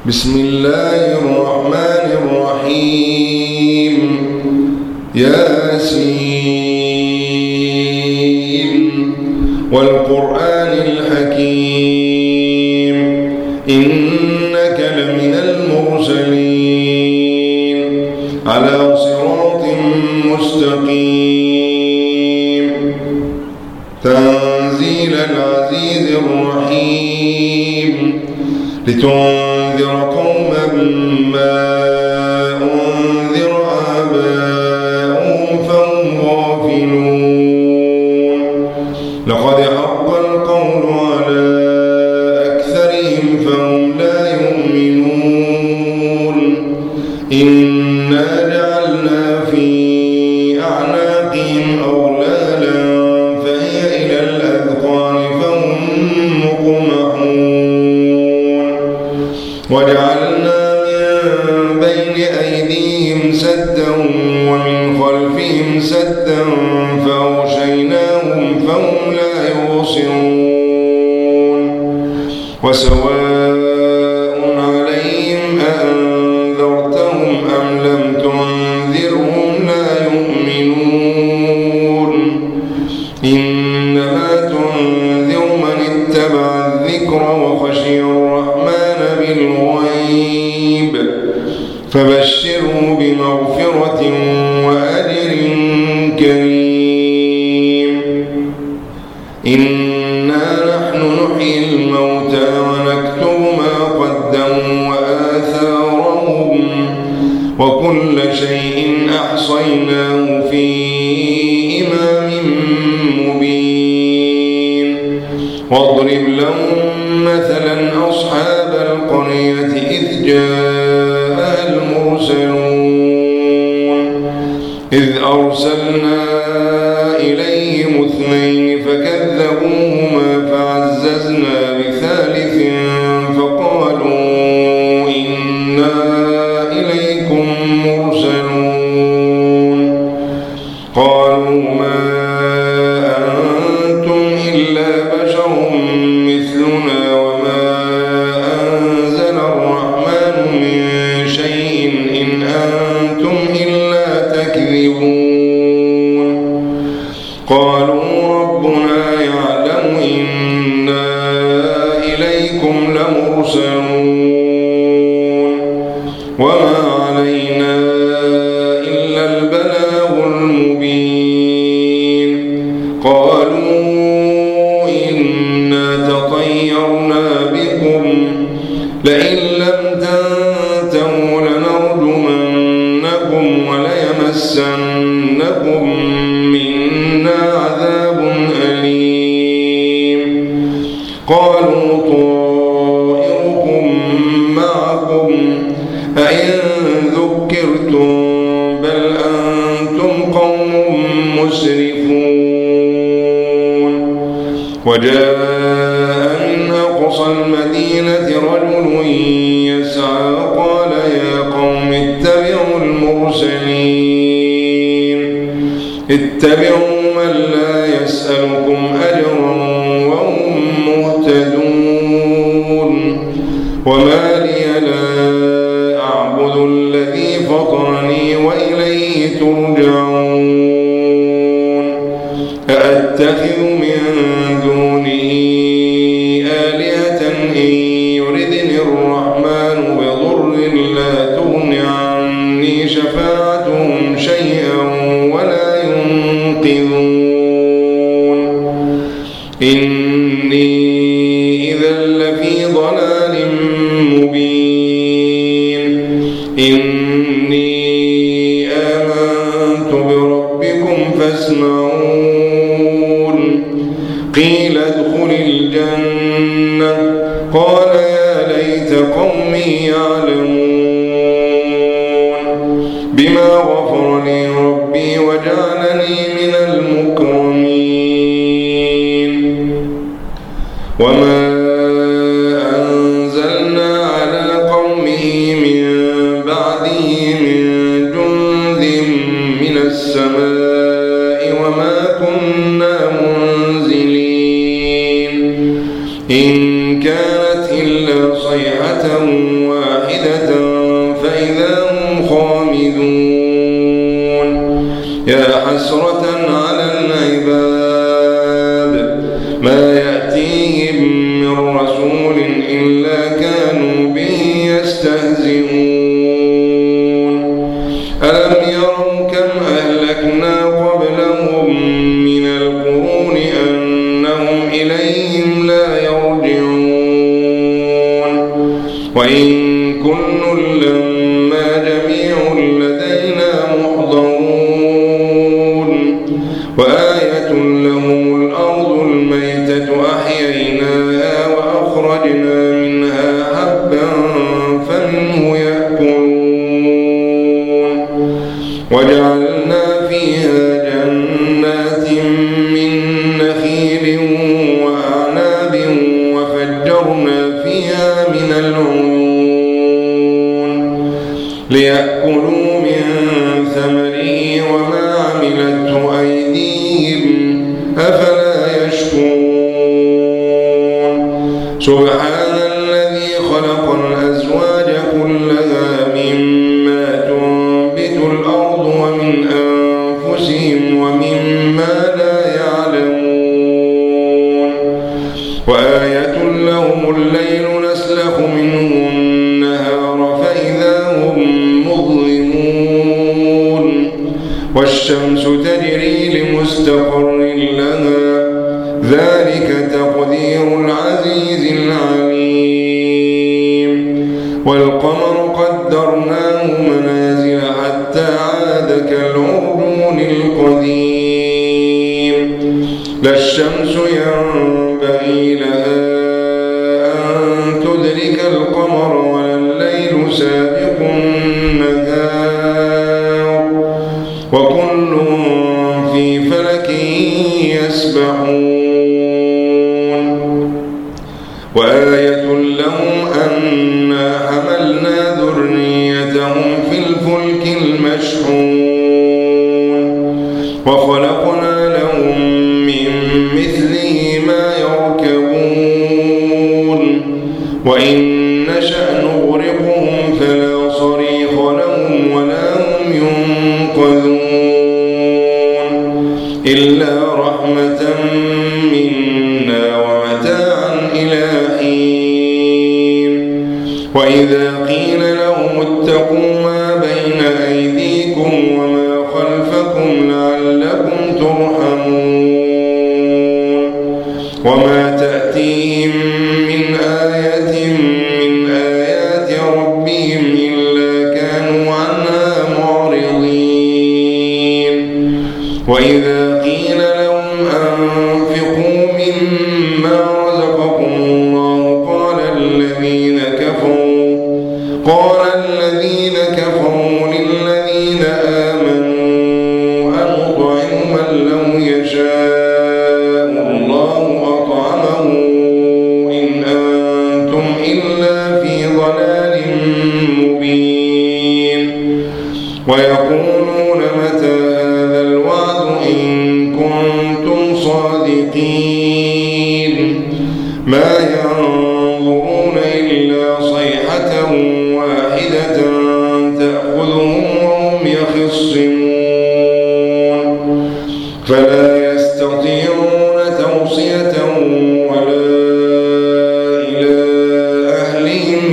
بسم الله الرحمن الرحيم. ياسين والقرآن الحكيم إنك لمن المرسلين على صراط مستقيم تنزيل العزيز الرحيم لتنذر قوما ما أنذر آباؤهم فهم غافلون لقد حق القول على أكثرهم فهم لا يؤمنون إنا جعلنا في أعناقهم أغلالا فهي إلى الأذقان فهم مقمحون وجعلنا من بين أيديهم سدا ومن خلفهم سدا فأغشيناهم فهم لا يبصرون وسواء عليهم أأنذرتهم أم لم تنذرهم لا يؤمنون إنما تنذر من اتبع الذكر وخشي الرحمن بالغيب فبشره بمغفرة وأجر كريم. إنا نحن نحيي الموتى ونكتب ما قدموا وآثارهم وكل شيء أحصيناه في إمام مبين. واضرب لهم مثلا أصحاب القرية إذ جاءها المرسلون إذ أرسلنا إليهم اثنين فكذبوهما فعززنا بثالث فقالوا إنا إليكم مرسلون قالوا ما أنتم إلا بشر مثلنا وما أنزل الرحمن من شيء إن أنتم إلا تكذبون قالوا ربنا يعلم إنا إليكم لمرسلون وما علينا إلا البلاغ المبين. قالوا إنا تطيرنا بكم لئن لم تنتهوا لنرجمنكم وليمسنكم منا عذاب أليم. قالوا طائركم معكم أئن ذكرتم بل أنتم قوم مسرفون. وجاء من أقصى المدينة رجل يسعى قال يا قوم اتبعوا المرسلين اتبعوا من لا يسألكم أجرا وهم مهتدون. وما لي لا أعبد الذي فطرني وإليه ترجعون. أأتخذ من دونه آلهة إن يردني الرحمن بضر لا تغن عني شفاعتهم شيئا ولا ينقذون. إني إذا لفي ضلال مبين. إني آمنت بربكم فاسمعون. قيل ادخل الجنة قال يا ليت قومي يعلمون بما غفر لي ربي وجعلني من المكرمين. وما أنزلنا على قومه من بعده من جند من السماء وما كنا منزلين إن كانت إلا صيحة واحدة حسرة على العباد ما يأتيهم من رسول إلا كانوا به يستهزئون ألم يروا كم أهلكنا قبلهم من القرون أنهم إليهم لا يرجعون وإن كل لما جميع لدينا محضرون وآية لهم الأرض الميتة أحييناها وأخرجنا منها حبا فمنه يأكلون وجعلنا فيها جنات من نخيل وأعناب وفجرنا فيها من العيون ليأكلوا من ثمره وما عملته أيديهم أفلا يشكرون سبحان الذي خلق الأزواج كلها مما تنبت الأرض ومن أنفسهم ومما لا يعلمون وآية لهم الليل نسلخ منه النهار فإذا هم مظلمون والشمس تجري لمستقر لها ذلك تقدير العزيز العليم والقمر قدرناه منازل حتى عاد كالعرجون القديم لا الشمس ينبغي لها أن تدرك القمر ولا الليل سابق النهار وكل في فلك يسبحون وآية لهم أنا حملنا ذريتهم في الفلك المشحون وخلقنا لهم من مثله ما يركبون وإن نشأ نغرقهم فلا صريخ لهم ولا هم ينقذون إلا رحمة منا ومتاعا إلى حين وإذا قيل لهم اتقوا ما بين أيديكم وما خلفكم لعلكم ترحمون وما تأتيهم من آية من آيات ربهم إلا كانوا عنها معرضين وإذا قيل لهم أنفقوا مما رزقكم الله قال الذين كفروا للذين آمنوا أنطعم من لو يشاء الله أطعمه إن أنتم إلا في ضلال مبين ويقولون متى هذا الوعد إن كنتم صادقين ما ينظرون إلا صيحة واحدة تأخذهم وهم يخصمون فلا يستطيعون توصية ولا إلى أهلهم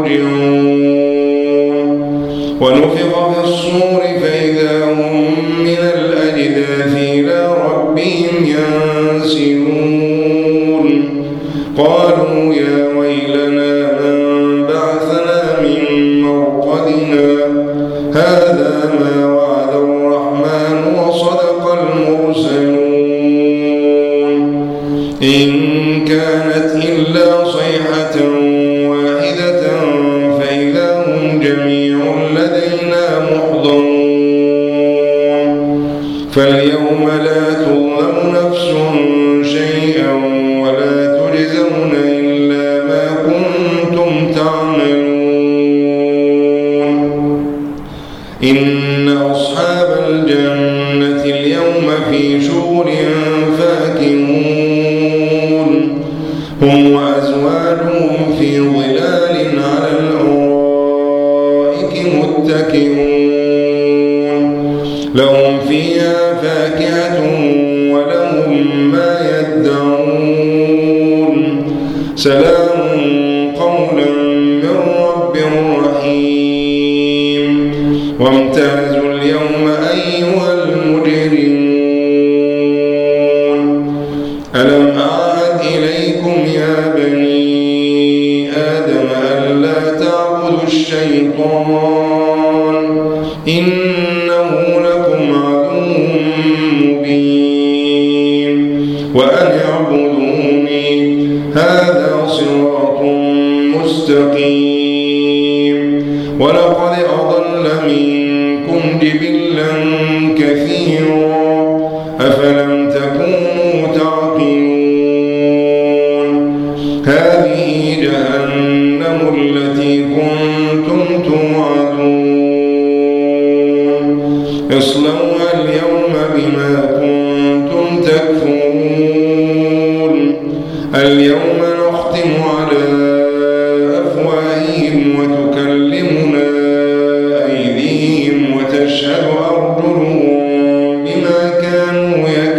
يرجعون ونفخ في الصور فإذا هم من الأجداث إلى ربهم ينسلون قالوا يا ويلنا من بعثنا من مرقدنا هذا ما وعد الرحمن وصدق المرسلون إن كانت إلا صيحة واحدة فإذا هم جميع لدينا محضرون فاليوم لا تظلم نفس شيئا ولا تجزون إلا ما كنتم تعملون إن أصحاب الجنة اليوم في شغل فاكهون هم وأزواجهم في ظلال على الأرائك متكئون لهم فيها فاكهة فاكهة ولهم ما يدعون سلام قولا من رب رحيم وامتازوا اليوم أيها المجرمون ألم أعهد إليكم يا بني آدم ألا تعبدوا الشيطان إنه لكم عدو مبين وأن اعبدوني هذا صراط مستقيم ولقد أضل منكم جبلا كثيرا أفلم تكونوا تعقلون هذه جهنم التي كنتم توعدون اصلوها اليوم بما كنتم تكفرون اليوم نختم على أفواههم وتكلمنا أيديهم وتشهد أرجلهم بما كانوا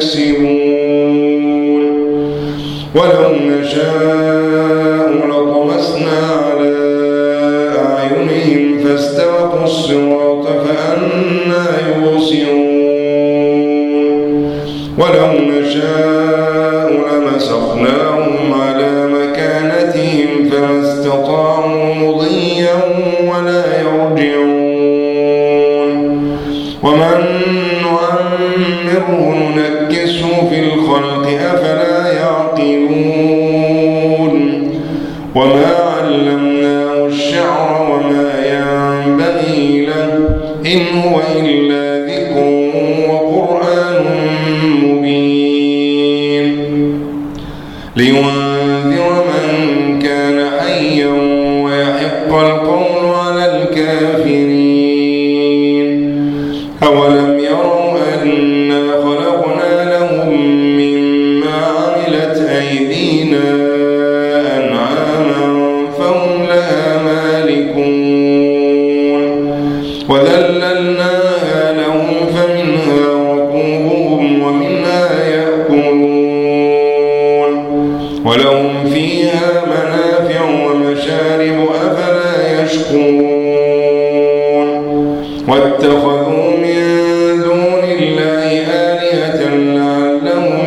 يكسبون ولو نشاء لطمسنا على أعينهم فاستبقوا الصراط فأنى يبصرون ولو نشاء لمسخناهم على مكانتهم فما استطاعوا مضيا ولا يرجعون ومن نعمره ننكسه في الخلق أفلا يعقلون وما علمناه الشعر وما ينبغي له إن هو إلا ذكر وقرآن مبين لينذر من كان حيا ويحق القول على الكافرين أولم يروا أنا خلقنا لهم مما عملت أيدينا أنعاما فهم لها مالكون وذللناها لهم فمنها ركوبهم ومنها يأكلون ولهم فيها منافع ومشارب أفلا يشكرون واتخذوا من دون الله آلهة لعلهم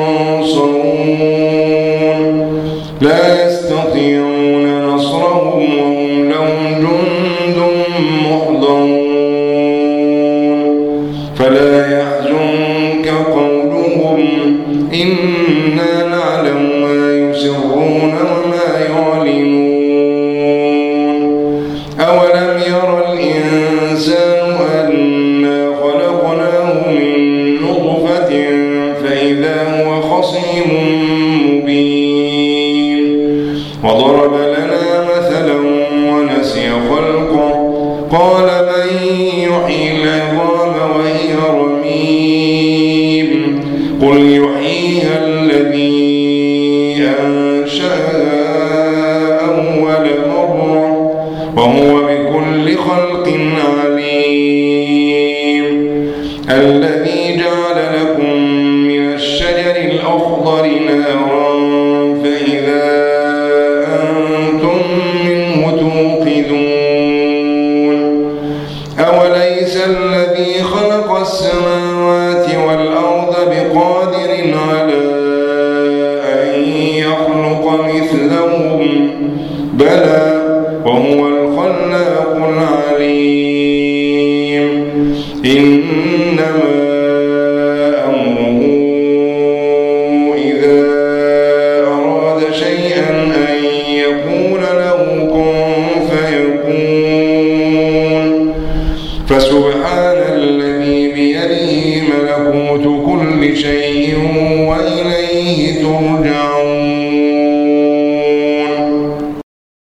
ينصرون لا يستطيعون نصرهم وهم لهم جند محضرون فلا يحزنك قولهم إنا نعلم ما يسرون وما يعلنون أولم ير الإنسان أنا خلقناه من نطفة فإذا هو خصيم مبين وضرب لنا مثلا ونسي خلقه قال من يحيي العظام وهي رميم قل يحييها الذي أنشأها أول مرة وهو بكل خلق عليم الذي جعل لكم من الشجر الأخضر نارا فإذا أنتم منه توقدون أوليس الذي خلق السماوات والأرض بقادر على أن يخلق مثلهم بلى وهو الخلاق العليم إنما أمره إذا أراد شيئا أن يقول له كن فيكون فسبحان الذي بيده ملكوت كل شيء